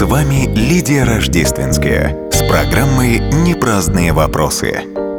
С вами Лидия Рождественская с программой «Непраздные вопросы».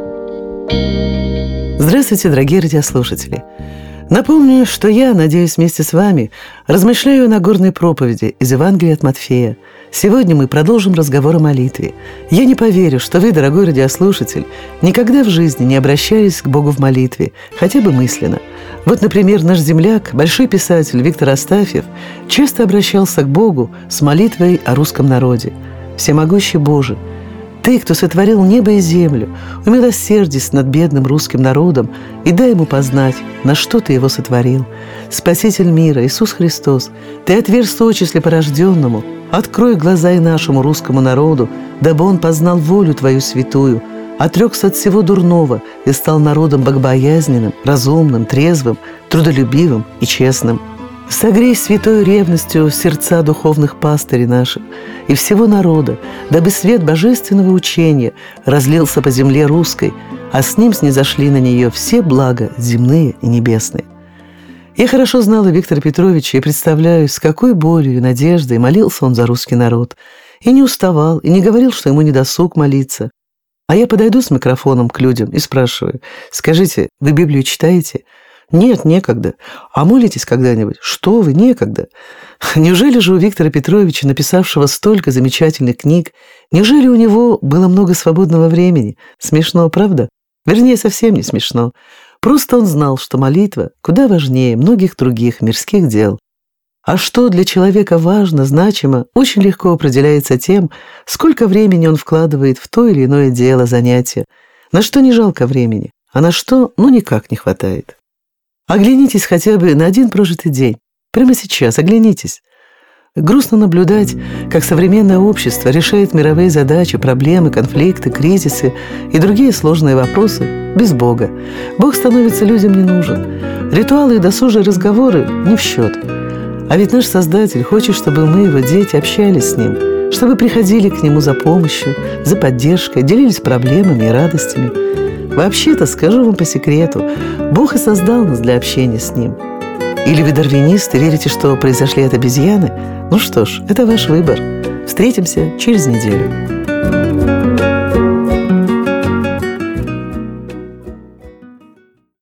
Здравствуйте, дорогие радиослушатели! Напомню, что я, надеюсь, вместе с вами размышляю о Нагорной проповеди из Евангелия от Матфея. Сегодня мы продолжим разговор о молитве. Я не поверю, что вы, дорогой радиослушатель, никогда в жизни не обращались к Богу в молитве, хотя бы мысленно. Вот, например, наш земляк, большой писатель Виктор Астафьев, часто обращался к Богу с молитвой о русском народе. «Всемогущий Боже, Ты, кто сотворил небо и землю, умилосердись над бедным русским народом и дай ему познать, на что Ты его сотворил. Спаситель мира, Иисус Христос, Ты отверз очи слепорожденному, открой глаза и нашему русскому народу, дабы он познал волю Твою святую, отрекся от всего дурного и стал народом богобоязненным, разумным, трезвым, трудолюбивым и честным. Согрей святой ревностью сердца духовных пастырей наших и всего народа, дабы свет божественного учения разлился по земле русской, а с ним снизошли на нее все блага земные и небесные». Я хорошо знала Виктора Петровича и представляю, с какой болью и надеждой молился он за русский народ. И не уставал, и не говорил, что ему недосуг молиться. А я подойду с микрофоном к людям и спрашиваю: «Скажите, вы Библию читаете?» «Нет, некогда». «А молитесь когда-нибудь?» «Что вы, некогда». Неужели же у Виктора Петровича, написавшего столько замечательных книг, неужели у него было много свободного времени? Смешно, правда? Вернее, совсем не смешно. Просто он знал, что молитва куда важнее многих других мирских дел. А что для человека важно, значимо, очень легко определяется тем, сколько времени он вкладывает в то или иное дело, занятие. На что не жалко времени, а на что, никак не хватает. Оглянитесь хотя бы на один прожитый день. Прямо сейчас оглянитесь. Грустно наблюдать, как современное общество решает мировые задачи, проблемы, конфликты, кризисы и другие сложные вопросы без Бога. Бог становится людям не нужен. Ритуалы и досужие разговоры не в счет. А ведь наш Создатель хочет, чтобы мы, его дети, общались с Ним, чтобы приходили к Нему за помощью, за поддержкой, делились проблемами и радостями. Вообще-то, скажу вам по секрету, Бог и создал нас для общения с Ним. Или вы дарвинисты, верите, что произошли от обезьяны? Ну что ж, это ваш выбор. Встретимся через неделю.